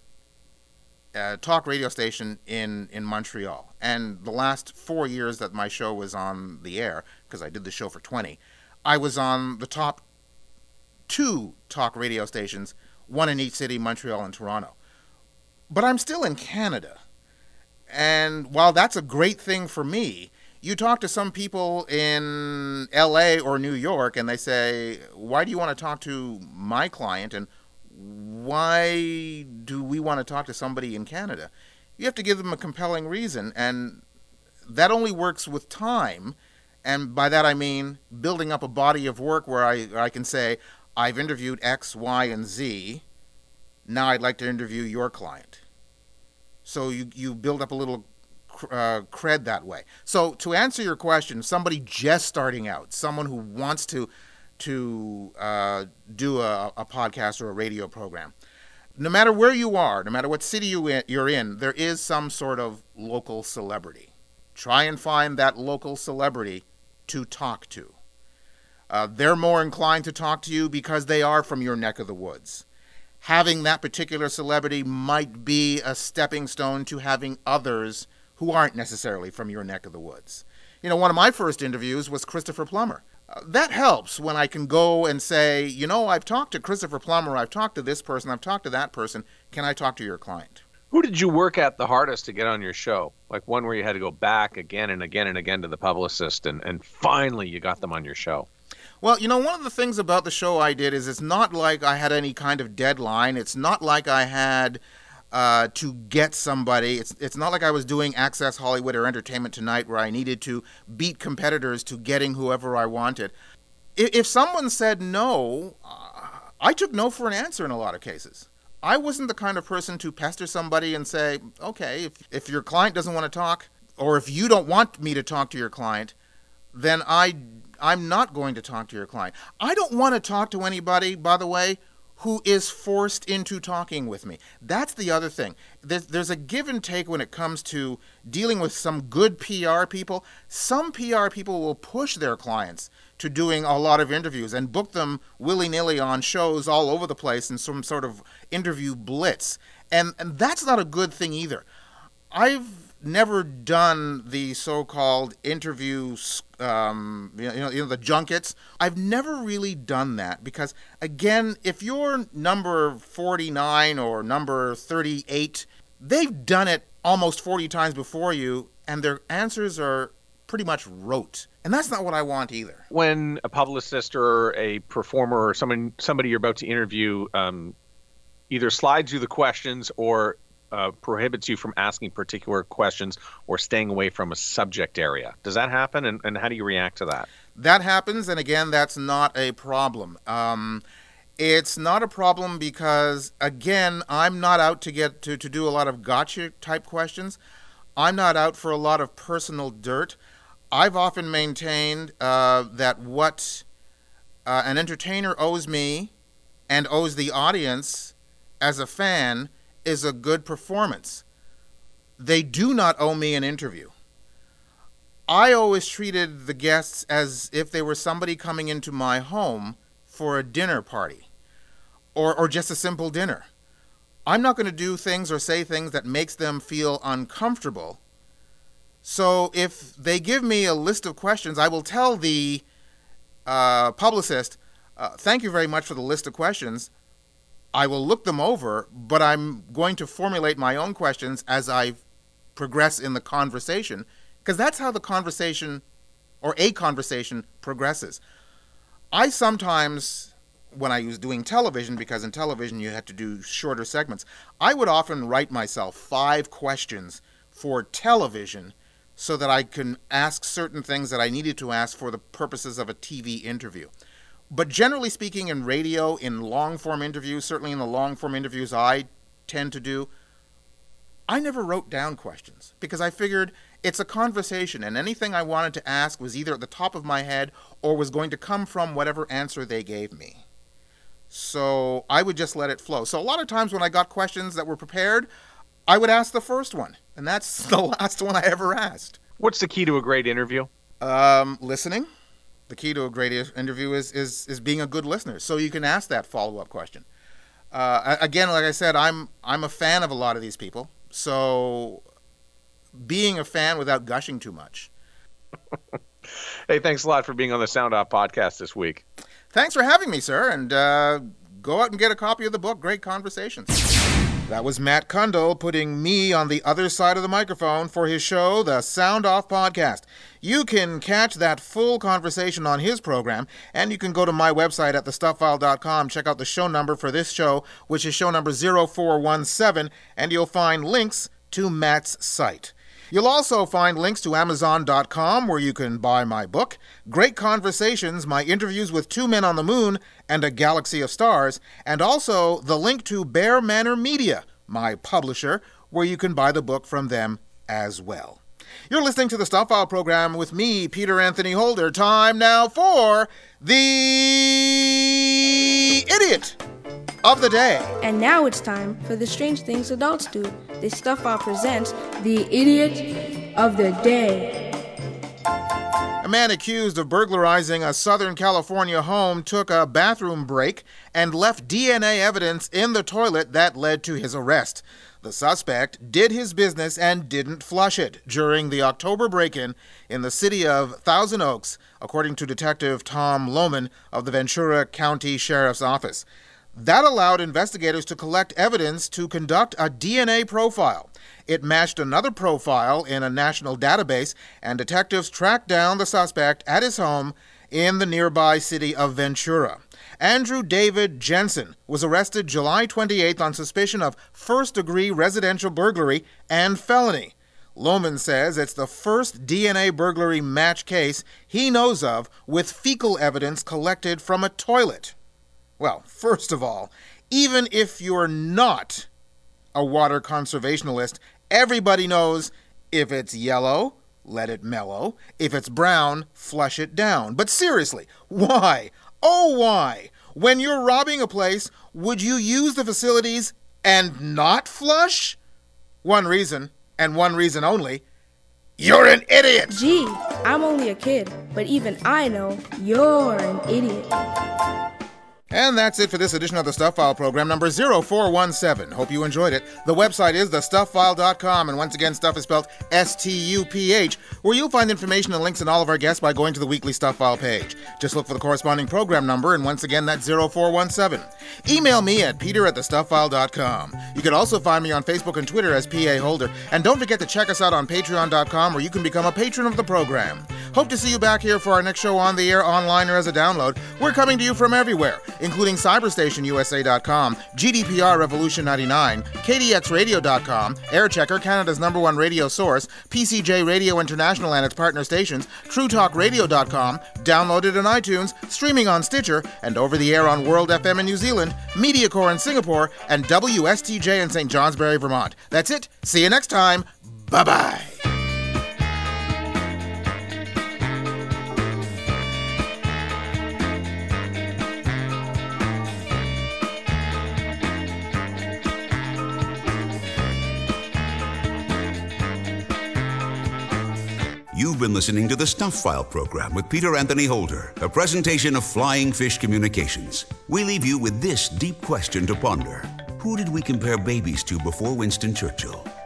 talk radio station in Montreal. And the last 4 years that my show was on the air, because I did the show for 20, I was on the top 2 talk radio stations one in each city, Montreal and Toronto. But I'm still in Canada. And while that's a great thing for me, you talk to some people in LA or New York and they say, why do you want to talk to my client and why do we want to talk to somebody in Canada? You have to give them a compelling reason, and that only works with time. And by that I mean building up a body of work where I can say, I've interviewed X, Y, and Z. Now I'd like to interview your client. So you build up a little cred that way. So to answer your question, somebody just starting out, someone who wants to do a podcast or a radio program, no matter where you are, no matter what city you're in, there is some sort of local celebrity. Try and find that local celebrity to talk to. They're more inclined to talk to you because they are from your neck of the woods. Having that particular celebrity might be a stepping stone to having others who aren't necessarily from your neck of the woods. You know, one of my first interviews was Christopher Plummer. That helps when I can go and say, you know, I've talked to Christopher Plummer, I've talked to this person, I've talked to that person. Can I talk to your client? Who did you work at the hardest to get on your show? Like one where you had to go back again and again and again to the publicist and finally you got them on your show? Well, you know, one of the things about the show I did is it's not like I had any kind of deadline. It's not like I had to get somebody. It's not like I was doing Access Hollywood or Entertainment Tonight where I needed to beat competitors to getting whoever I wanted. If someone said no, I took no for an answer in a lot of cases. I wasn't the kind of person to pester somebody and say, okay, if your client doesn't want to talk, or if you don't want me to talk to your client, then I'm not going to talk to your client. I don't want to talk to anybody, by the way, who is forced into talking with me. That's the other thing. There's a give and take when it comes to dealing with some good PR people. Some PR people will push their clients to doing a lot of interviews and book them willy-nilly on shows all over the place in some sort of interview blitz. And that's not a good thing either. I've never done the so-called interviews, the junkets. I've never really done that because, again, if you're number 49 or number 38, they've done it almost 40 times before you, and their answers are pretty much rote. And that's not what I want either. When a publicist or a performer or somebody you're about to interview either slides you the questions or prohibits you from asking particular questions or staying away from a subject area. Does that happen, and how do you react to that? That happens, and again, that's not a problem. It's not a problem because, again, I'm not out to get to do a lot of gotcha-type questions. I'm not out for a lot of personal dirt. I've often maintained that what an entertainer owes me and owes the audience as a fan is a good performance. They do not owe me an interview. I always treated the guests as if they were somebody coming into my home for a dinner party or just a simple dinner. I'm not going to do things or say things that makes them feel uncomfortable. So if they give me a list of questions, I will tell the publicist, thank you very much for the list of questions. I will look them over, but I'm going to formulate my own questions as I progress in the conversation, because that's how the conversation or a conversation progresses. I sometimes, when I was doing television, because in television you had to do shorter segments, I would often write myself 5 questions for television so that I can ask certain things that I needed to ask for the purposes of a TV interview. But generally speaking, in radio, in long-form interviews, certainly in the long-form interviews I tend to do, I never wrote down questions because I figured it's a conversation and anything I wanted to ask was either at the top of my head or was going to come from whatever answer they gave me. So I would just let it flow. So a lot of times when I got questions that were prepared, I would ask the first one, and that's the last one I ever asked. What's the key to a great interview? Listening. The key to a great interview is being a good listener, so you can ask that follow-up question. Again, like I said, I'm a fan of a lot of these people, so being a fan without gushing too much. Hey, thanks a lot for being on the Sound Off podcast this week. Thanks for having me, sir, and go out and get a copy of the book, Great Conversations. That was Matt Kundle putting me on the other side of the microphone for his show, The Sound Off Podcast. You can catch that full conversation on his program, and you can go to my website at thestuffile.com, check out the show number for this show, which is show number 0417, and you'll find links to Matt's site. You'll also find links to Amazon.com, where you can buy my book, Great Conversations, my interviews with two men on the moon and a galaxy of stars, and also the link to Bear Manor Media, my publisher, where you can buy the book from them as well. You're listening to the Stuff File program with me, Peter Anthony Holder. Time now for the Idiot of the Day. And now it's time for the Strange Things Adults Do. The Stuff File presents the Idiot of the Day. A man accused of burglarizing a Southern California home took a bathroom break and left DNA evidence in the toilet that led to his arrest. The suspect did his business and didn't flush it during the October break-in in the city of Thousand Oaks, according to Detective Tom Lohman of the Ventura County Sheriff's Office. That allowed investigators to collect evidence to conduct a DNA profile. It matched another profile in a national database, and detectives tracked down the suspect at his home in the nearby city of Ventura. Andrew David Jensen was arrested July 28th on suspicion of first-degree residential burglary and felony. Lohman says it's the first DNA burglary match case he knows of with fecal evidence collected from a toilet. Well, first of all, even if you're not a water conservationist, everybody knows if it's yellow, let it mellow. If it's brown, flush it down. But seriously, why? Oh, why? When you're robbing a place, would you use the facilities and not flush? One reason, and one reason only. You're an idiot! Gee, I'm only a kid, but even I know you're an idiot. And that's it for this edition of the Stuff File program, number 0417. Hope you enjoyed it. The website is thestufffile.com, and once again, stuff is spelled S-T-U-P-H, where you'll find information and links on all of our guests by going to the weekly Stuff File page. Just look for the corresponding program number, and once again, that's 0417. Email me at peter@thestufffile.com. You can also find me on Facebook and Twitter as P.A. Holder, and don't forget to check us out on patreon.com, where you can become a patron of the program. Hope to see you back here for our next show on the air, online, or as a download. We're coming to you from everywhere, including CyberstationUSA.com, GDPR Revolution 99, KDXRadio.com, Airchecker, Canada's #1 radio source, PCJ Radio International and its partner stations, TrueTalkRadio.com, downloaded on iTunes, streaming on Stitcher, and over the air on World FM in New Zealand, MediaCore in Singapore, and WSTJ in St. Johnsbury, Vermont. That's it. See you next time. Bye-bye. You've been listening to the Stuff File program with Peter Anthony Holder, a presentation of Flying Fish Communications. We leave you with this deep question to ponder. Who did we compare babies to before Winston Churchill?